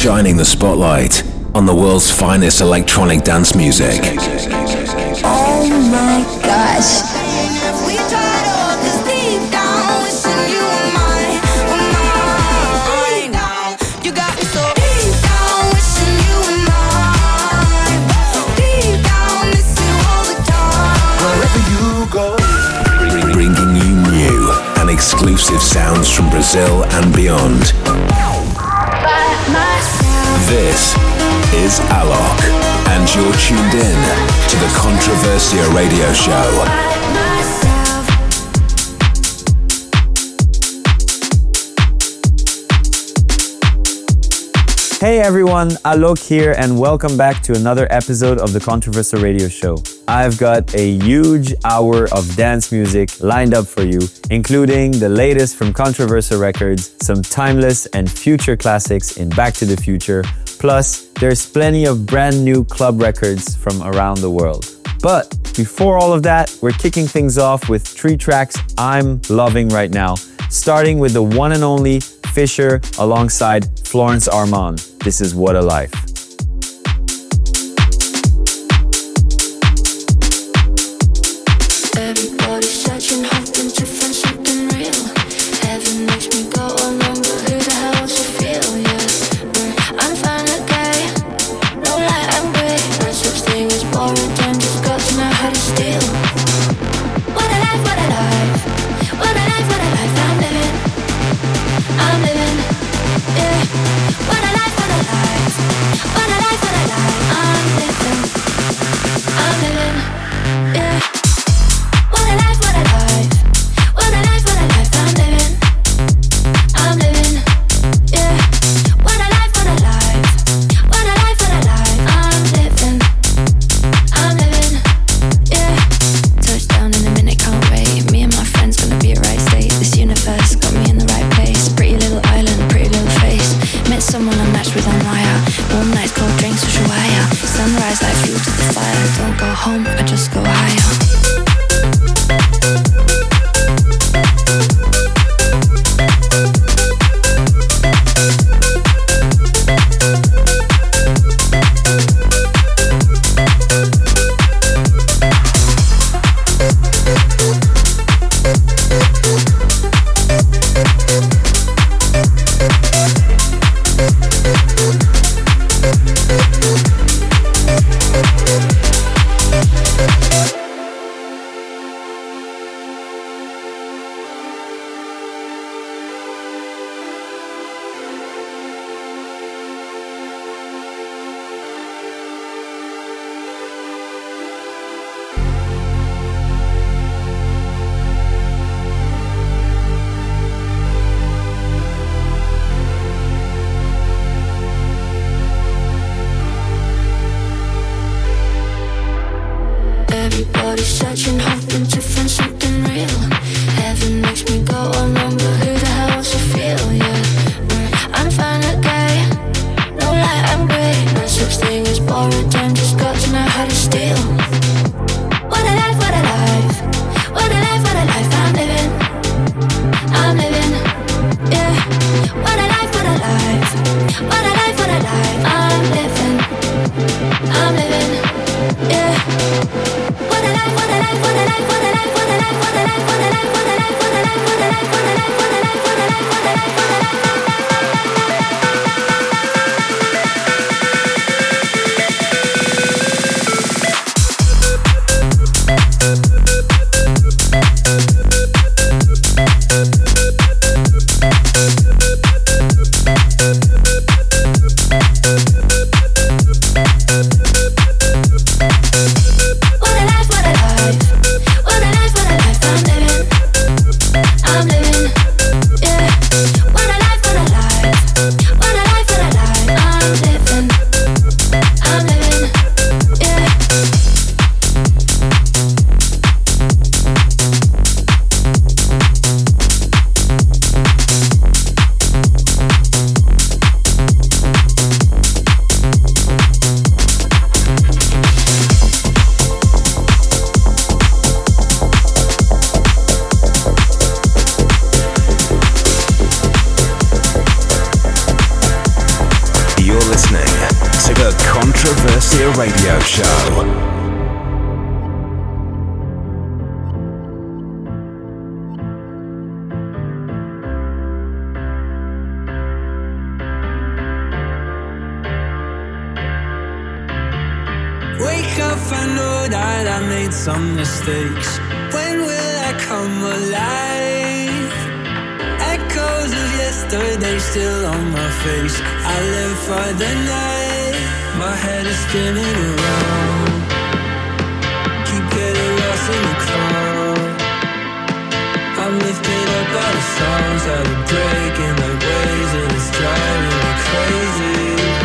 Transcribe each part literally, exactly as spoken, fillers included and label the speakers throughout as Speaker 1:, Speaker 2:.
Speaker 1: shining the spotlight on the world's finest electronic dance music.
Speaker 2: Oh my gosh.
Speaker 1: Bringing you new and exclusive sounds from Brazil and beyond. This is Alok, and you're tuned in to the Controversia Radio Show.
Speaker 3: Hey everyone, Alok here, and welcome back to another episode of the Controversia Radio Show. I've got a huge hour of dance music lined up for you, including the latest from Controversia Records, some timeless and future classics in Back to the Future, plus there's plenty of brand new club records from around the world. But before all of that, we're kicking things off with three tracks I'm loving right now, starting with the one and only Fisher alongside Florence Armand. This is What a Life.
Speaker 4: Everybody's searching, hoping to find something real. Heaven makes me go along, but who the hell wants to feel? Yeah, I'm fine, okay. No lie, I'm great. No such thing as boring, time just got to know how to steal. What a life, what a life. What a life, what a life I'm living. I'm living, yeah. What a life, what a life. What a life, what a life I'm living. I'm living, yeah. What a life, what a life. What a life, what a life I'm living. I'm living, yeah. What a life, what a life. What a life, what a life I'm living. I'm living, yeah. Touchdown in a minute, can't wait. Me and my friends gonna be a right state. This universe got me in the right place. Pretty little island, pretty little face. Met someone I matched with on Raya. Warm nights, cold drinks, social wire. Sunrise like fuel to the fire. Don't go home, I just go higher. Everybody's searching, hoping to find something real. Heaven makes me go along, but who the hell wants to feel? Yeah, I'm fine, okay. No lie, I'm great. No such thing as borrowed time, just got to know how to steal. What a life, what a life. What a life, what a life I'm living. I'm living, yeah. What a life, what a life. What a life, what a life I'm living. I'm living, yeah. What a life, what a life, what a life
Speaker 1: Controversia Radio Show.
Speaker 5: Wake up, I know that I made some mistakes. When will I come alive? Echoes of yesterday still on my face. I live for the night. My head is spinning around. Keep getting lost in the crowd. I'm lifted up by the songs that are breaking like waves, and it's driving me crazy.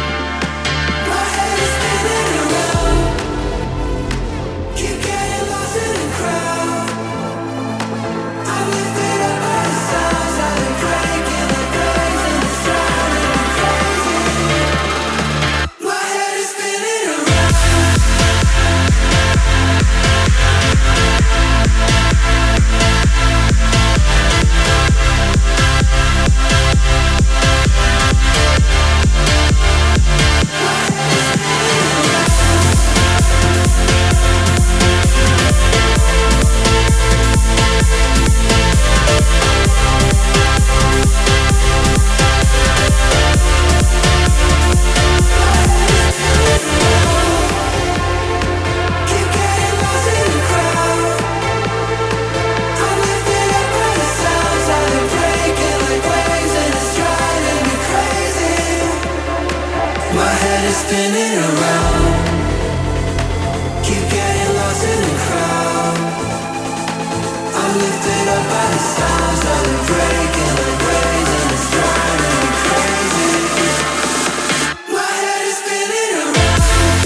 Speaker 5: Spinning around, keep getting lost in the crowd. I'm lifted up by the sounds that are breaking like waves, and it's driving me crazy. My head is spinning around,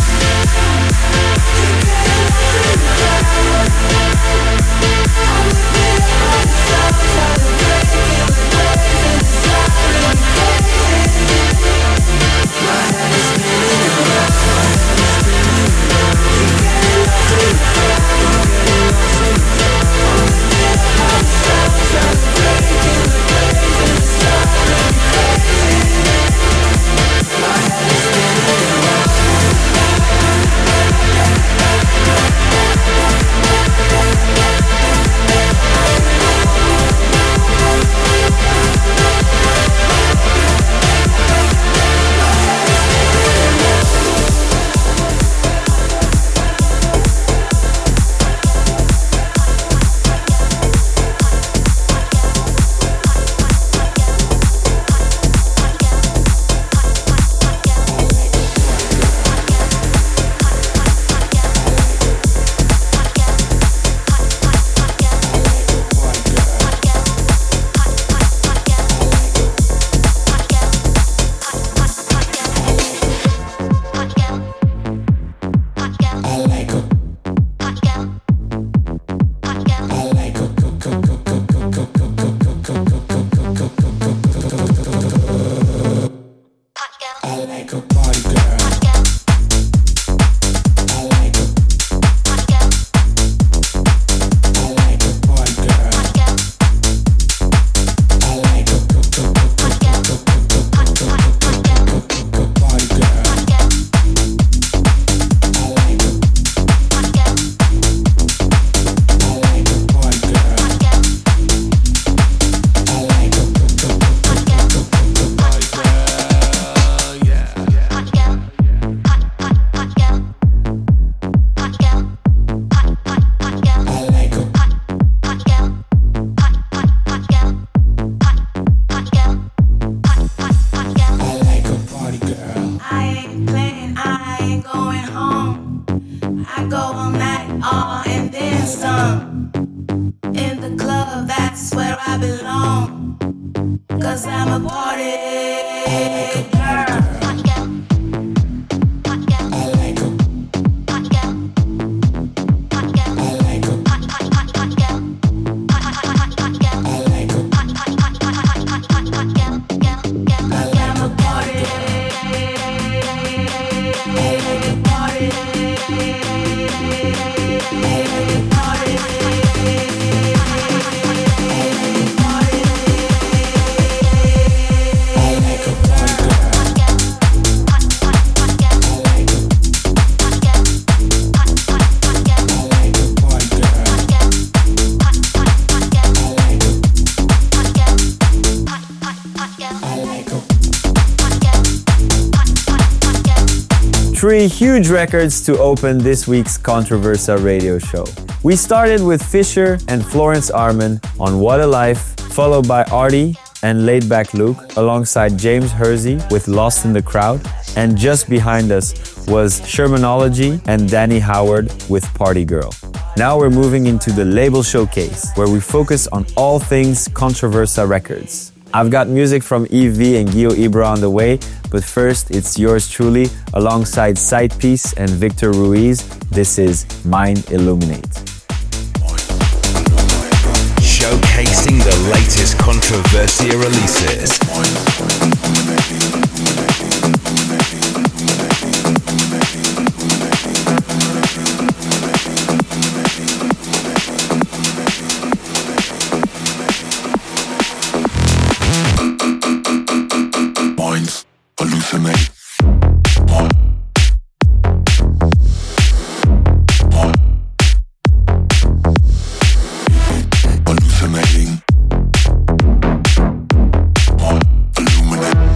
Speaker 5: keep getting lost in the crowd. I'm lifted up by the sounds that are breaking like waves, and it's driving me crazy. My head is spinning around, my head is spinning around. Keep getting lost in the crowd, keep getting lost in the crowd. I'm lifted up by the sounds that are breaking like waves, and it's driving me crazy. My head is spinning around.
Speaker 3: Three huge records to open this week's Controversa radio show. We started with Fisher and Florence Arman on What a Life, followed by Artie and Laid Back Luke alongside James Hersey with Lost in the Crowd, and just behind us was Shermanology and Danny Howard with Party Girl. Now we're moving into the label showcase, where we focus on all things Controversa Records. I've got music from E V and Guio Ibra on the way, but first it's yours truly alongside Sidepiece and Victor Ruiz. This is Mind Illuminate.
Speaker 1: Showcasing the latest Controversia releases.
Speaker 6: Minds hallucinate. Hallucinating. Illuminate.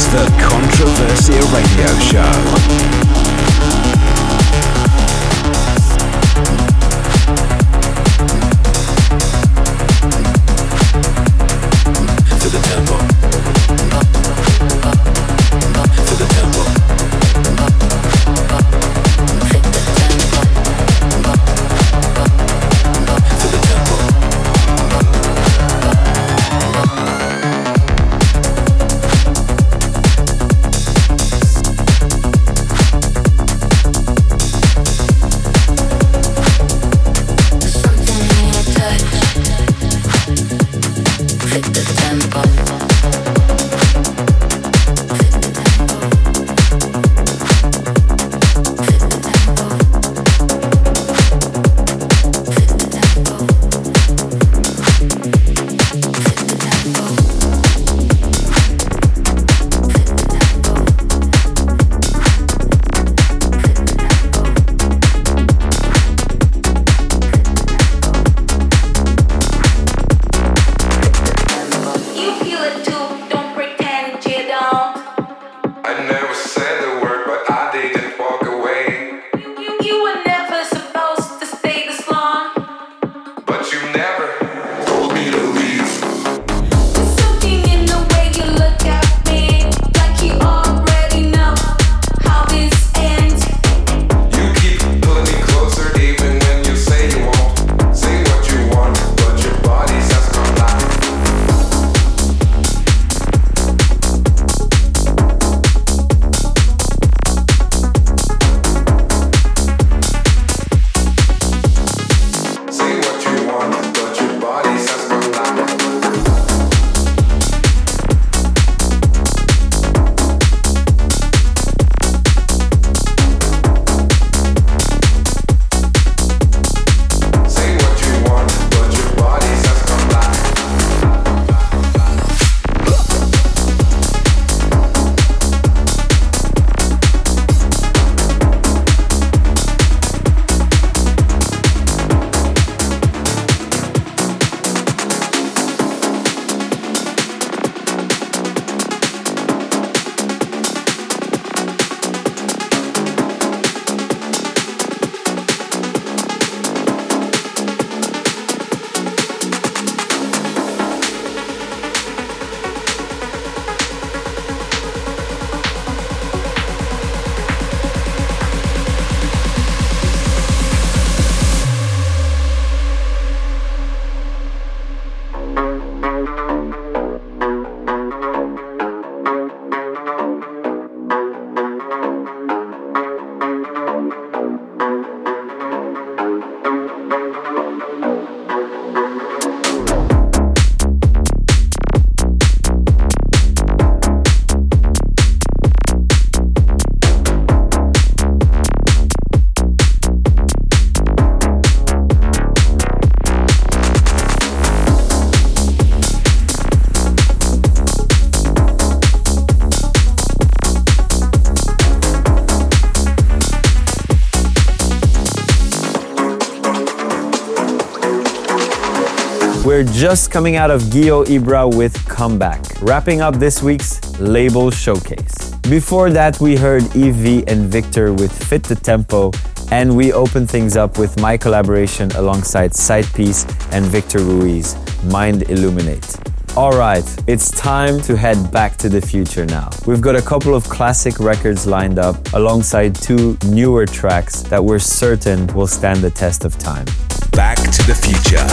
Speaker 1: The Controversia Radio Show.
Speaker 3: We're just coming out of Gio Ibra with Comeback, wrapping up this week's Label Showcase. Before that, we heard Evie and Victor with Fit the Tempo, and we opened things up with my collaboration alongside Sidepiece and Victor Ruiz, Mind Illuminate. Alright, it's time to head back to the future now. We've got a couple of classic records lined up alongside two newer tracks that we're certain will stand the test of time.
Speaker 1: Back to the future.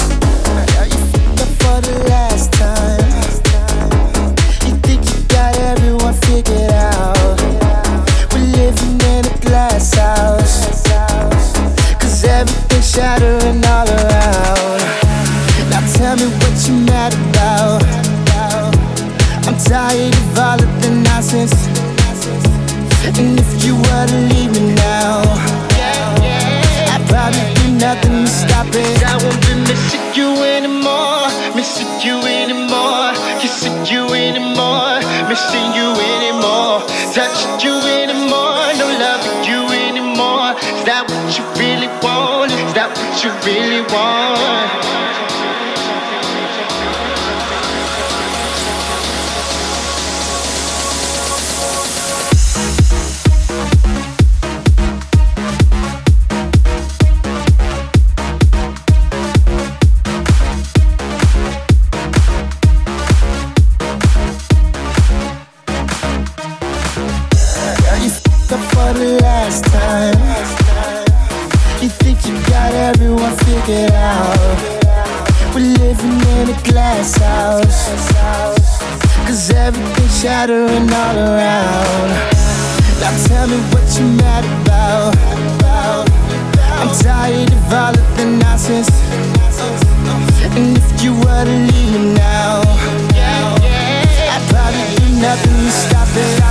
Speaker 5: For the last time, you think you got everyone figured out. We're living in a glass house, cause everything's shattering all around. Now tell me what you mad about. I'm tired of all of the nonsense, and if you were to leave me now, I'd probably do nothing to stop it. I won't be missing you anymore, missing you anymore, kissing you anymore, missing you anymore, touching you anymore, no loving you anymore. Is that what you really want? Is that what you really want?
Speaker 7: the last time. You think you got everyone figured out. We're living in a glass house, cause everything's shattering all around. Now tell me what you mad about. I'm tired of all of the nonsense. And if you were to leave me now, I'd probably do nothing to stop it.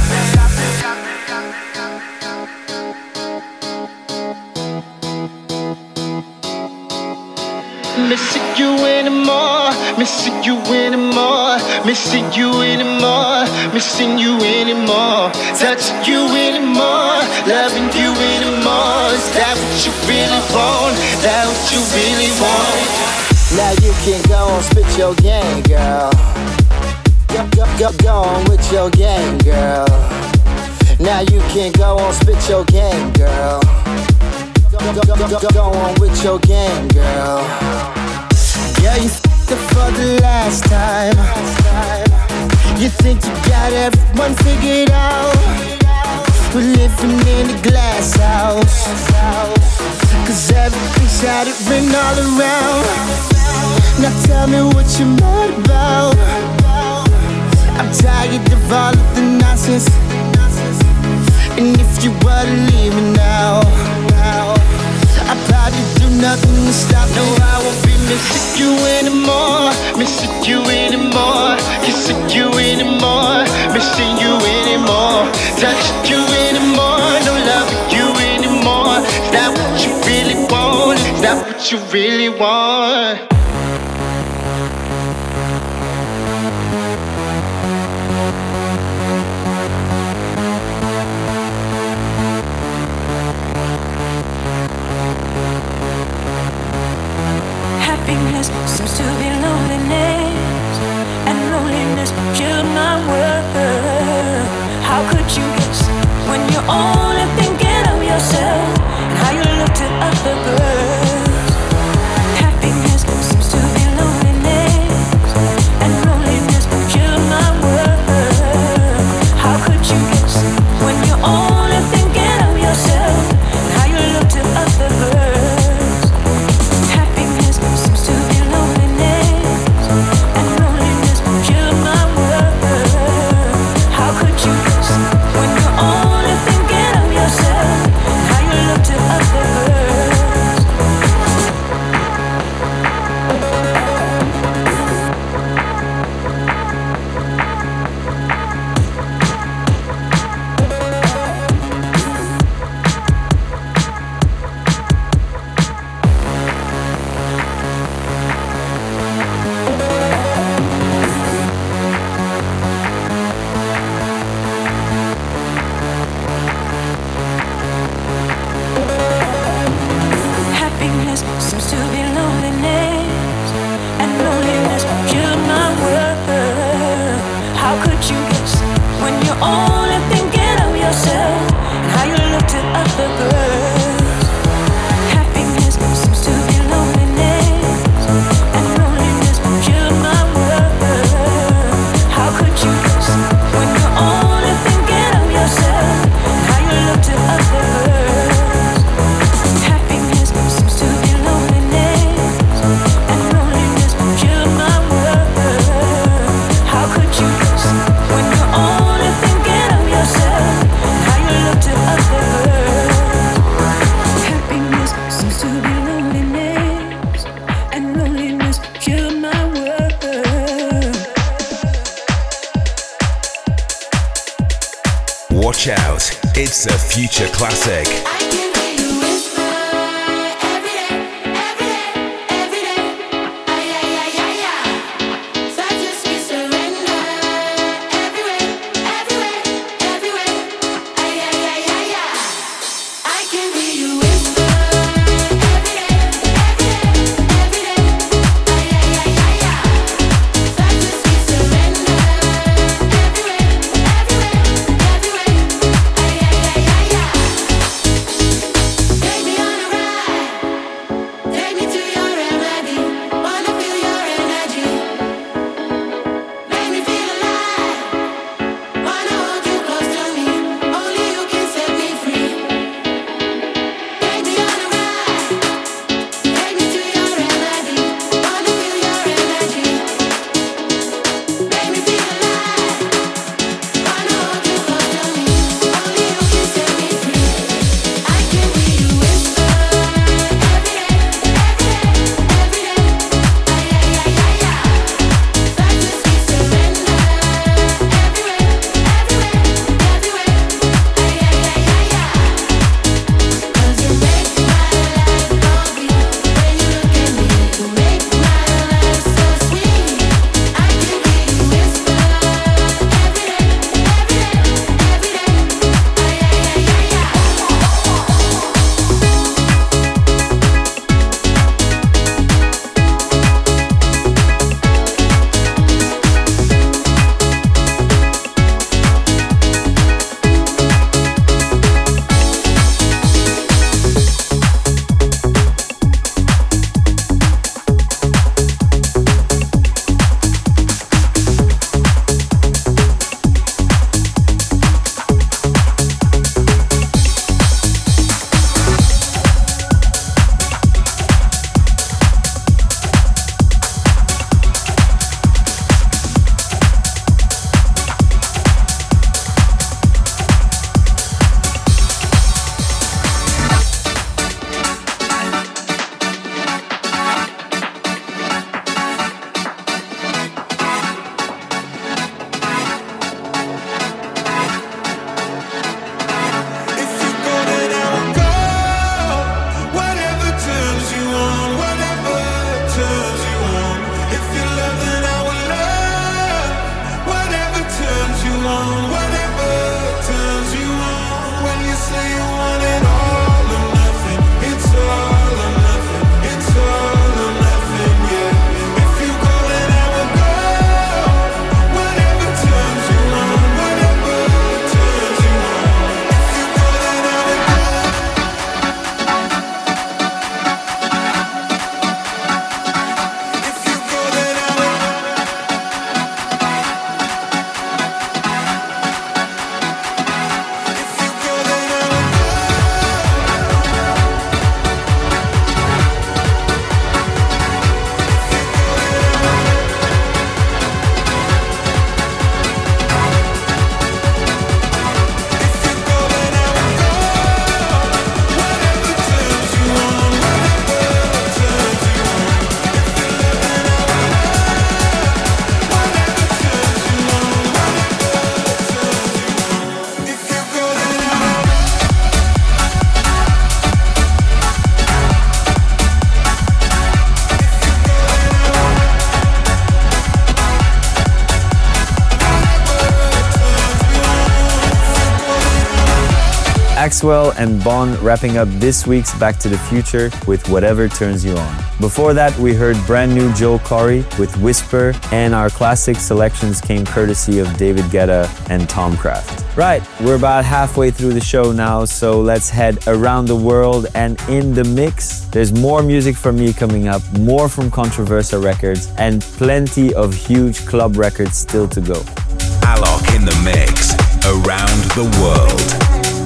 Speaker 7: Missing you anymore, missing you anymore, missing you anymore, missing you anymore, touching you anymore, loving you anymore. Is that what you really want? That what you really want? Now you can go and spit your game, girl. Go, go, go, go on with your game, girl. Now you can go and spit your game, girl. Go, go, go, go, go on with your game, girl. Yeah, you f***ed it for the last time. You think you got everyone figured out. We're living in a glass house, cause everything's shattering all around. Now tell me what you're mad about. I'm tired of all of the nonsense. And if you were to leave me now, I'd probably do nothing to stop. No, I won't be missing you anymore, missing you anymore, kissing you anymore, missing you anymore, touching you anymore, no loving you anymore. Is that what you really want? Is that what you really want?
Speaker 8: Happiness seems to be loneliness, and loneliness killed my world. How could you guess when you're only thinking of yourself and how you look to other girls? Happiness seems to be loneliness, and loneliness killed my world. How could you guess when you're only thinking of yourself and how you look to other girls?
Speaker 1: Watch out, it's a future classic.
Speaker 5: Yeah.
Speaker 3: Axwell and Bon wrapping up this week's Back to the Future with Whatever Turns You On. Before that, we heard brand new Joel Corry with Whisper, and our classic selections came courtesy of David Guetta and Tom Craft. Right, we're about halfway through the show now, so let's head around the world and in the mix. There's more music from me coming up, more from Controversa Records, and plenty of huge club records still to go.
Speaker 1: Alok in the mix, around the world.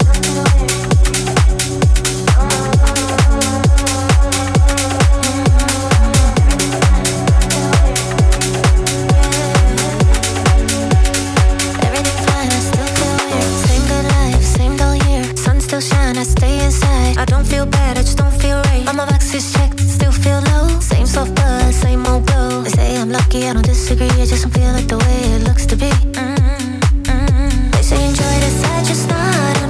Speaker 9: I don't feel bad, I just don't feel right. All my boxes checked, still feel low. Same soft buzz, same old glow. They say I'm lucky, I don't disagree. I just don't feel like the way it looks to be. Mm-hmm, mm-hmm. They say enjoy this, I just not.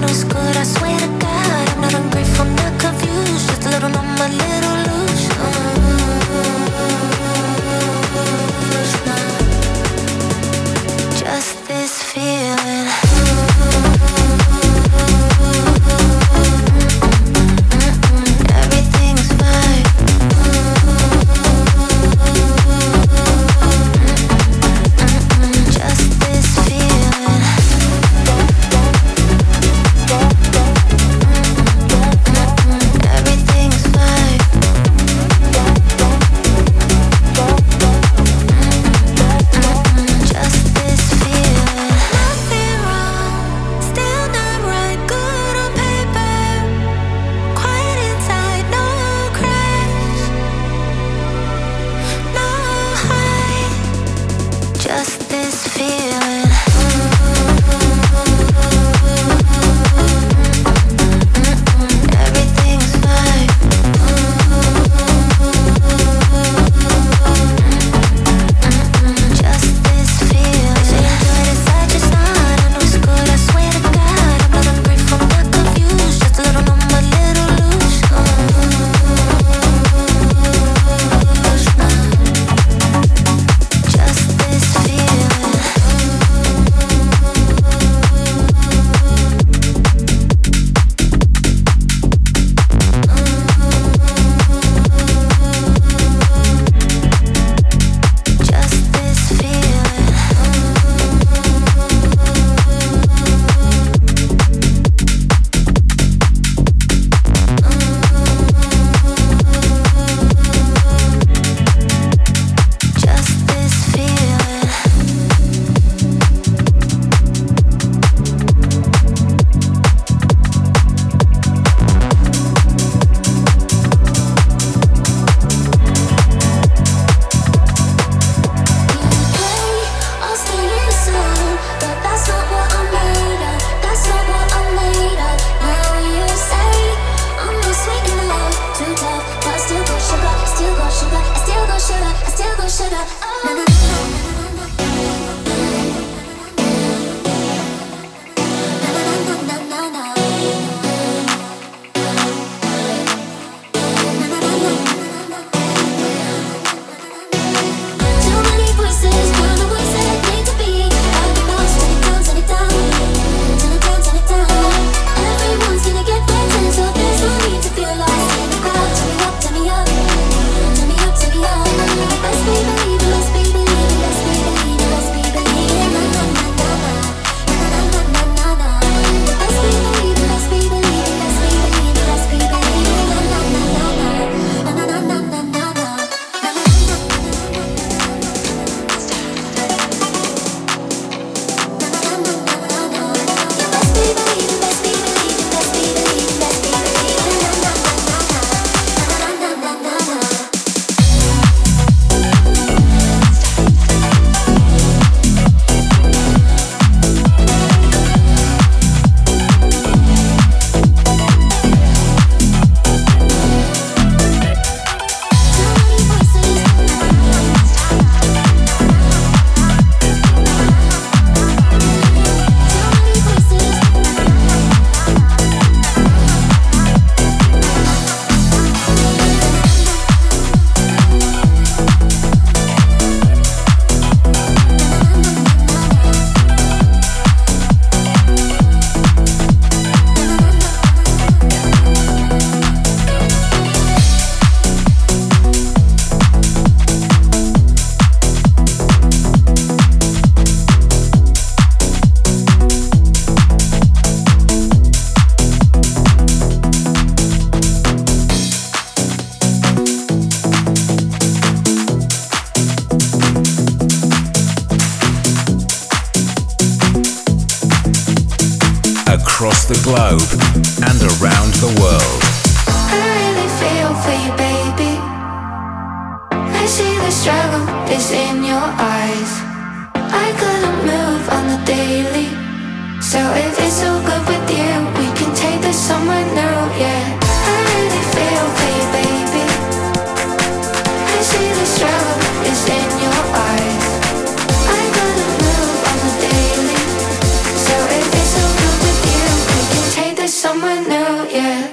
Speaker 1: across the globe and around the world.
Speaker 4: I really feel for you, baby. I see the struggle is in your eyes. I couldn't move on the daily, so if it's so good with you, we can take this somewhere new, yeah. I really feel for you, baby. I see the struggle is in your eyes. I couldn't move on the daily, so if it's so good with you, we can take this somewhere new, yeah.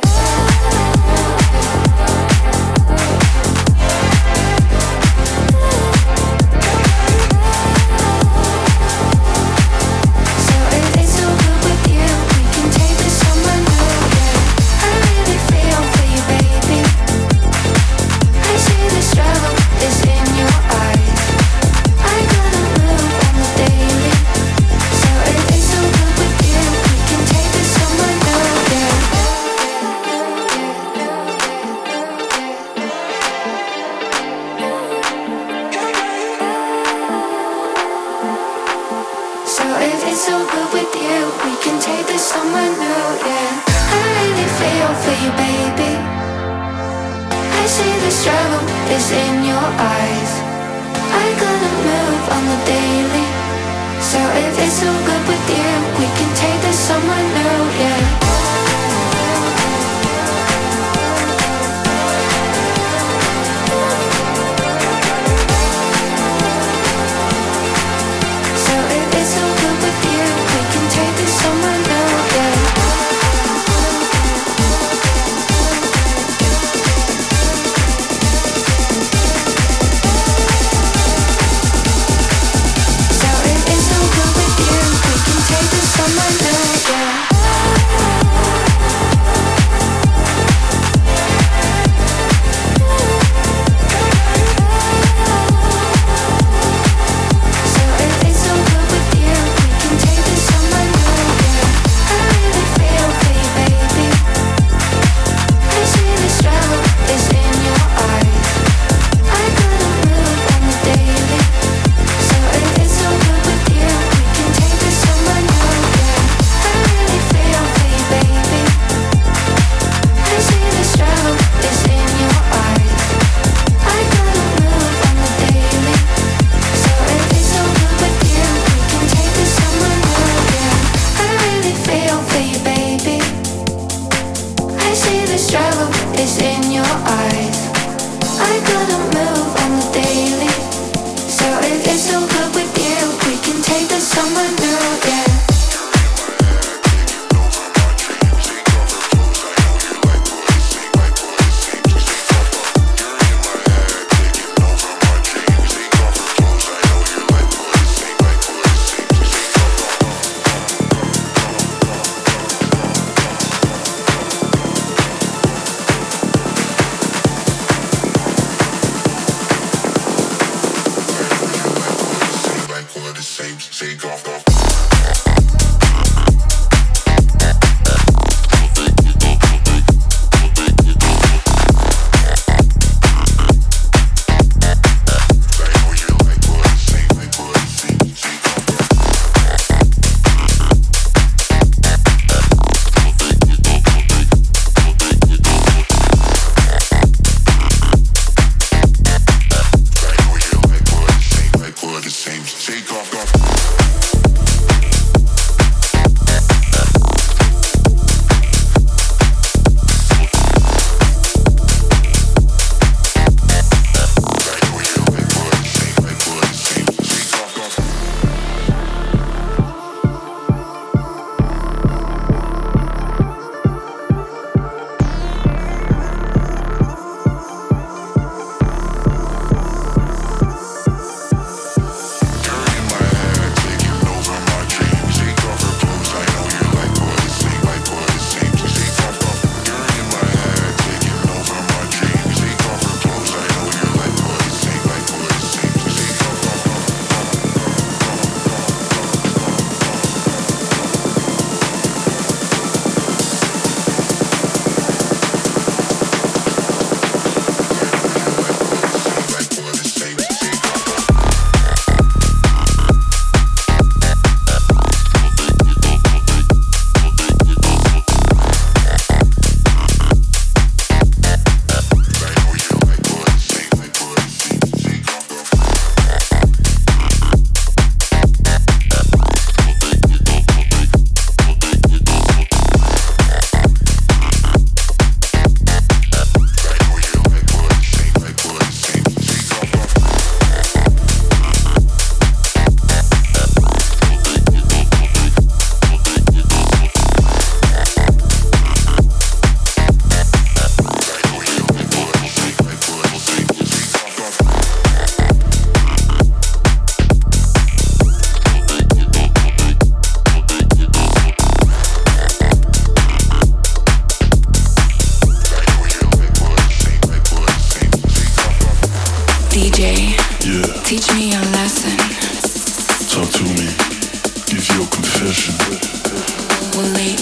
Speaker 4: Take this somewhere new, yeah.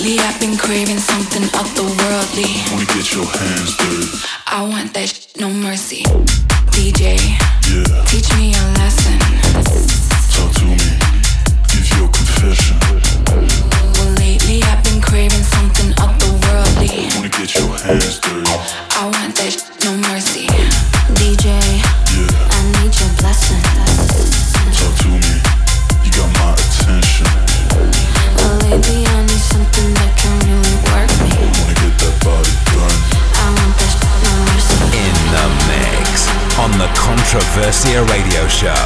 Speaker 4: Lately I've been craving something otherworldly.
Speaker 6: Wanna get your hands dirty.
Speaker 4: I want that sh- no mercy. D J,
Speaker 6: Yeah,
Speaker 4: teach me a lesson.
Speaker 6: talk to me. Give your confession.
Speaker 4: Well, lately I've been craving something otherworldly.
Speaker 6: Wanna get your hands dirty.
Speaker 4: I want that sh- no mercy.
Speaker 9: D J,
Speaker 6: Yeah,
Speaker 9: I need your blessing.
Speaker 6: talk to me. You got my attention.
Speaker 9: Well, lately I need something that can really work me.
Speaker 6: Wanna get that body burn.
Speaker 9: I want that no mercy.
Speaker 1: In the mix on the Controversia Radio Show.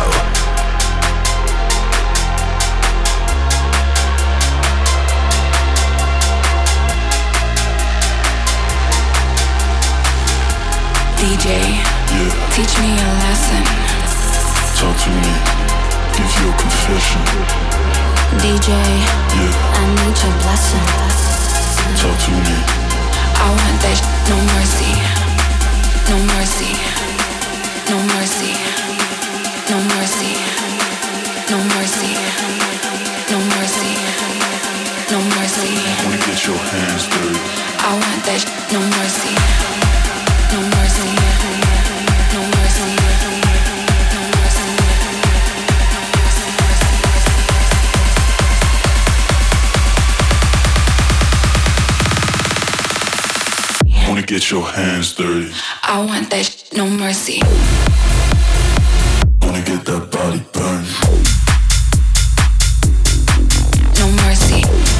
Speaker 4: D J,
Speaker 6: Yeah,
Speaker 4: teach me a lesson.
Speaker 6: talk to me. Give your confession.
Speaker 9: D J,
Speaker 6: Yeah,
Speaker 9: I need your blessing.
Speaker 6: talk to me.
Speaker 4: I want that sh- no mercy. No mercy. No mercy. No mercy. No mercy. No mercy. No mercy.
Speaker 6: Wanna get your hands dirty.
Speaker 4: I want that sh- no mercy. No mercy. No mercy. No mercy.
Speaker 6: Wanna get your hands dirty.
Speaker 4: I want that sh- no mercy.
Speaker 6: Wanna get that body burn.
Speaker 4: No mercy.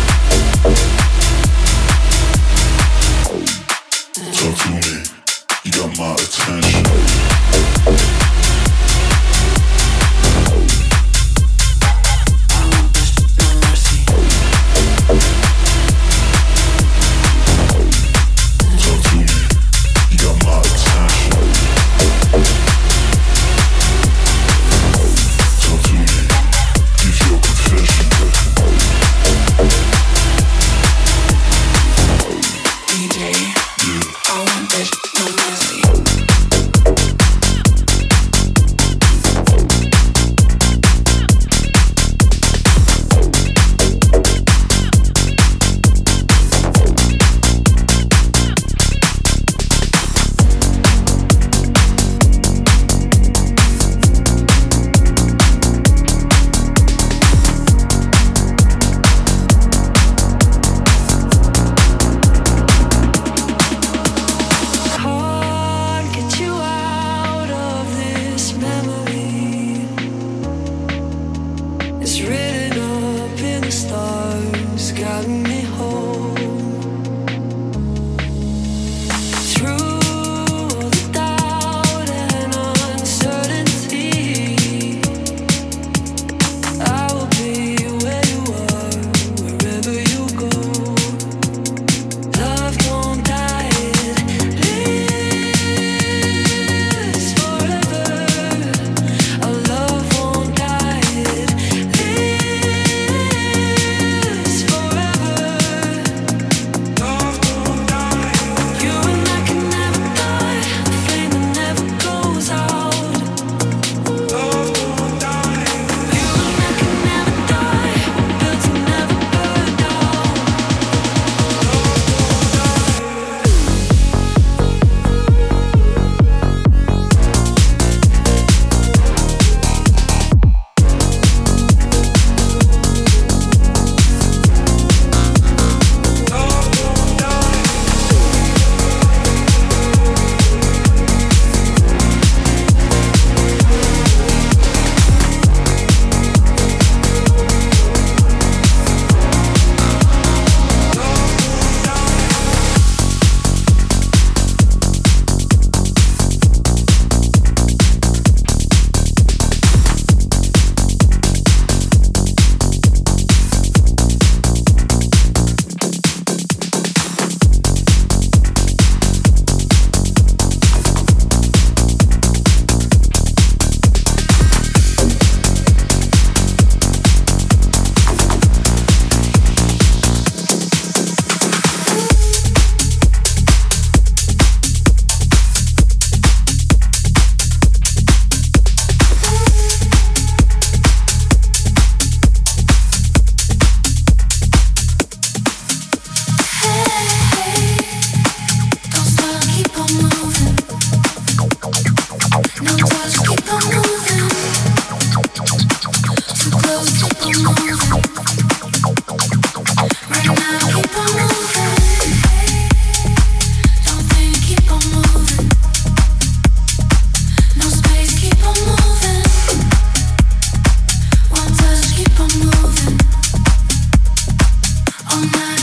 Speaker 6: Talk to me. You got my attention. Talk to me. You got my attention. Talk to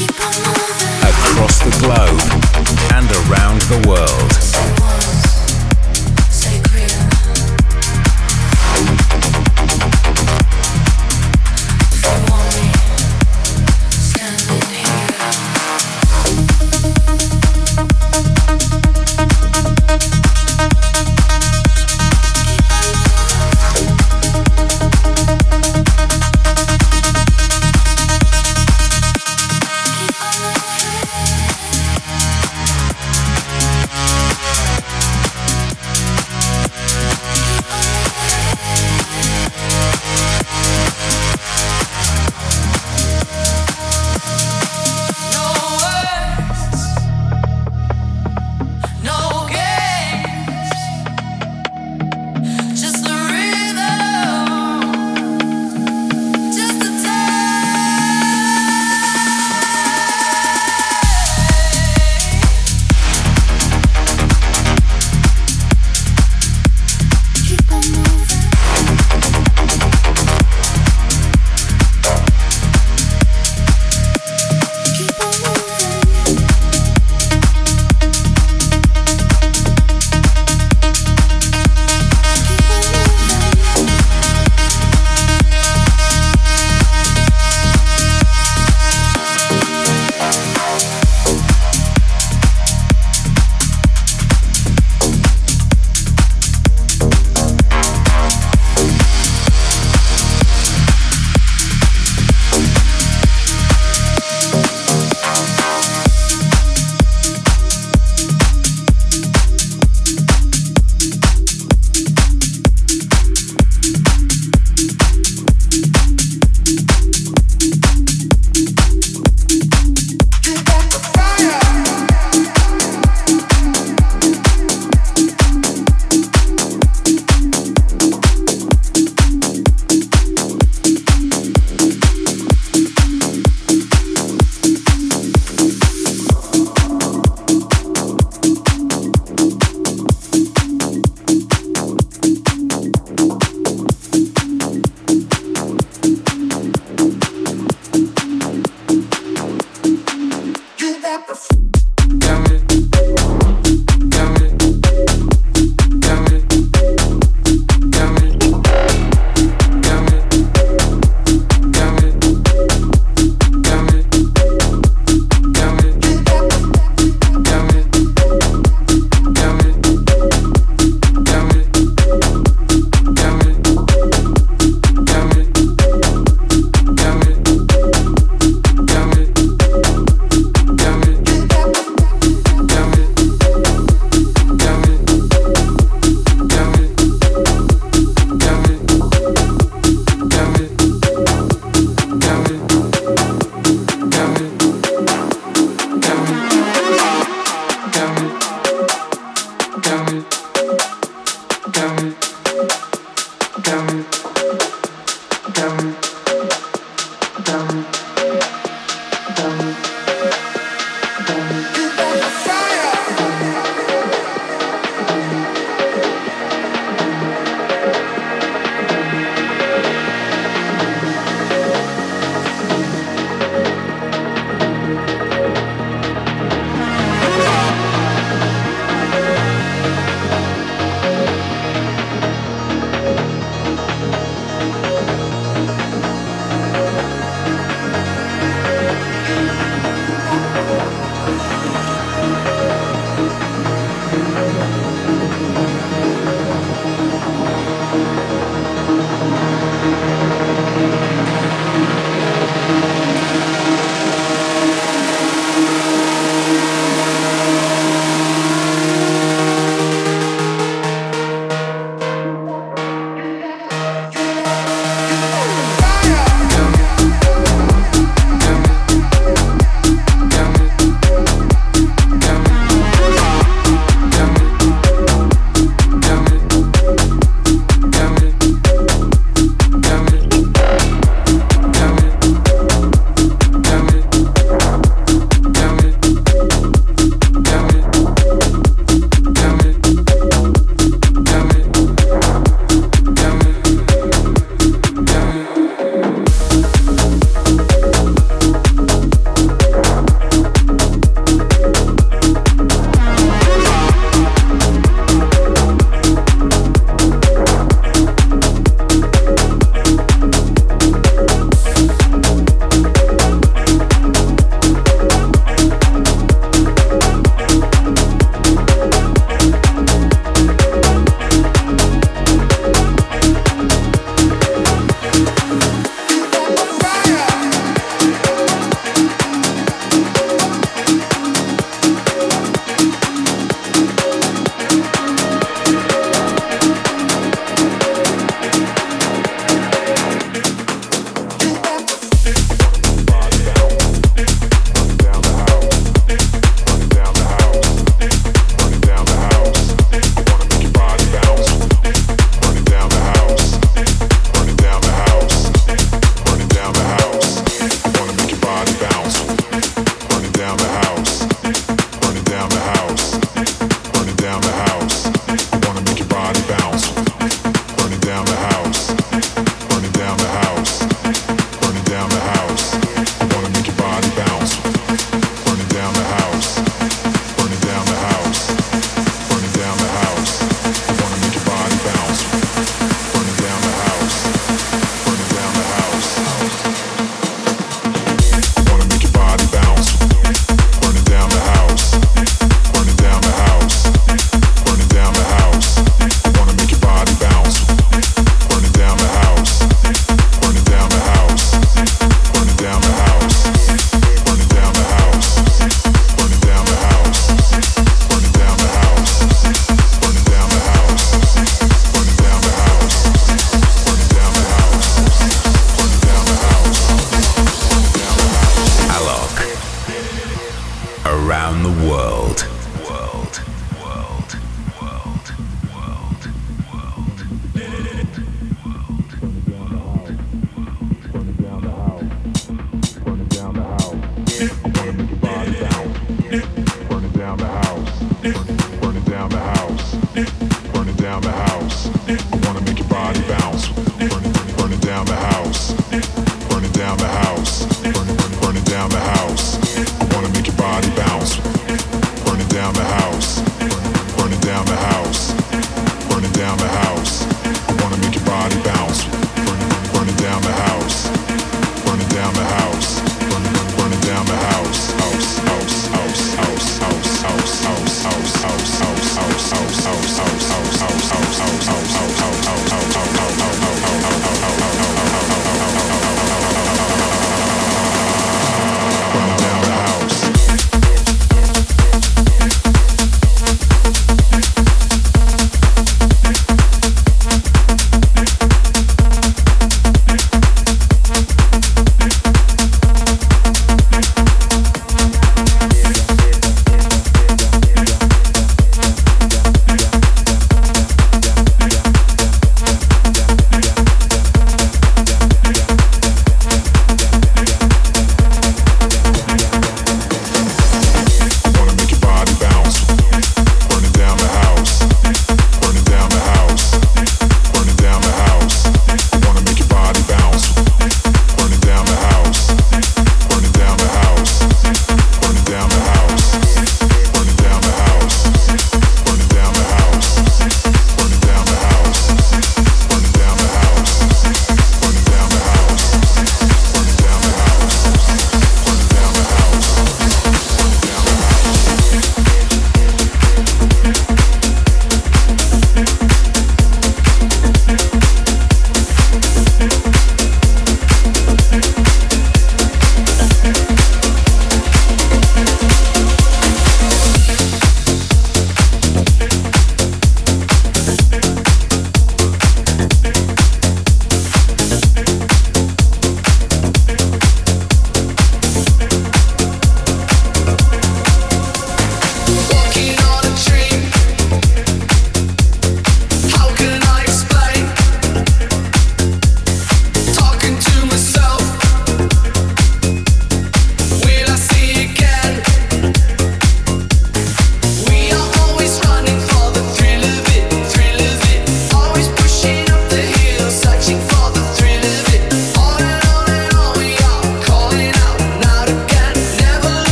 Speaker 1: Across the globe and around the world.
Speaker 5: Keep
Speaker 1: around the world.
Speaker 6: Down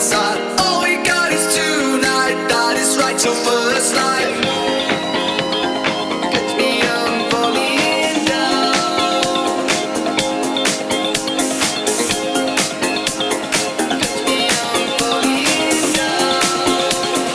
Speaker 5: inside. All we got is tonight. That is right till first light. Get me on falling down. Get me on falling down.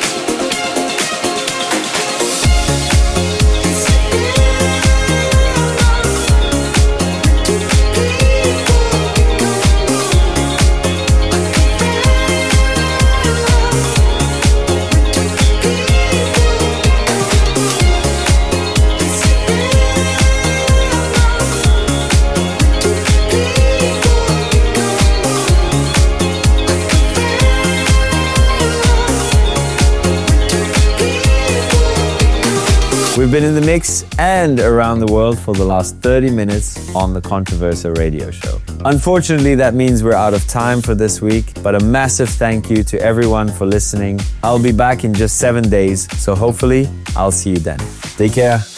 Speaker 3: We've been in the mix and around the world for the last thirty minutes on the Controversa Radio Show. Unfortunately, that means we're out of time for this week, but a massive thank you to everyone for listening. I'll be back in just seven days, so hopefully I'll see you then. Take care.